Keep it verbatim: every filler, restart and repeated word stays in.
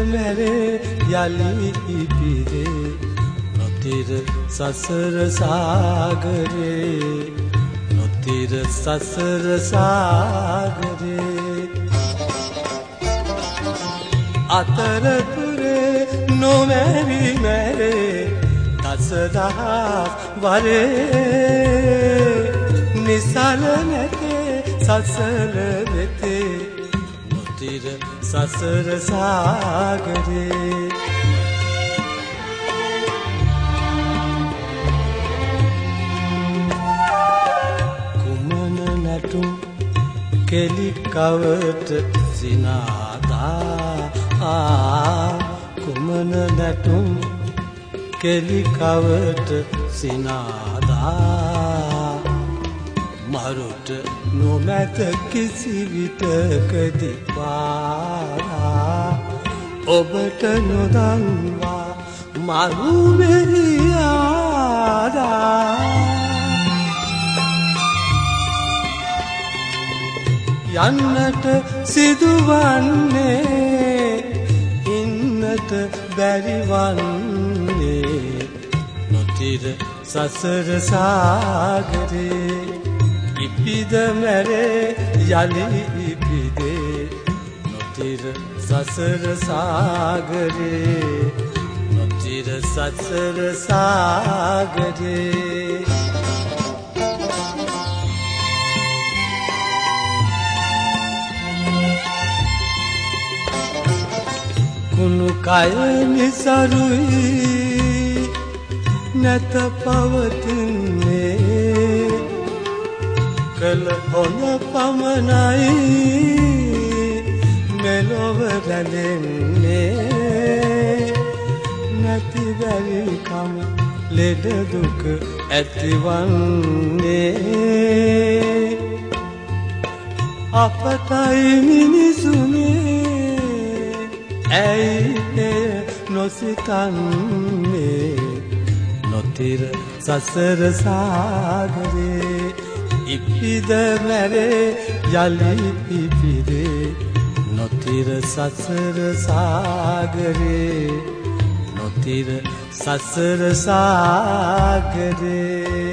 මැරේ යලි ඉපිරේ නොතිර සසර සාගරේ නොතිර සසර සාගරේ අතරතුරේ නොමැරි මැරේ දසදහස් වරේ නිසල නැතේ සසල වෙතේ නොතිර සසර සාගරේ කුමන නැටුම් කෙලි කවට සිනාදා ආ කුමන නැටුම් කෙලි කවට සිනාදා මරුට නොමැත කිසි විටකදී පාරා ඔබට නොදන්වා මරු මෙරියාදා යන්නට සිදුවන්නේ ඉන්නට බැරිවන්නේ නොතිර සසර සාගරේ ඉපිද මැරේ යලි ඉපිදේ නොතිර සසර සාගරේ නොතිර සසර සාගරේ කුණු කය නිසරුයි නැත පවතින්නේ කළ හොඳ පමණයි මෙලොව රැඳෙන්නේ නැති බැරිකම ලෙඩ දුක ඇතිවන්නේ අපතයි මිනිසුනේ ඇයි නොසිතන්නේ නොතිර සසර සාගරේ ඉපිද මැරේ යලි ඉපිරේ නොතිර සසර සාගරේ නොතිර සසර සාගරේ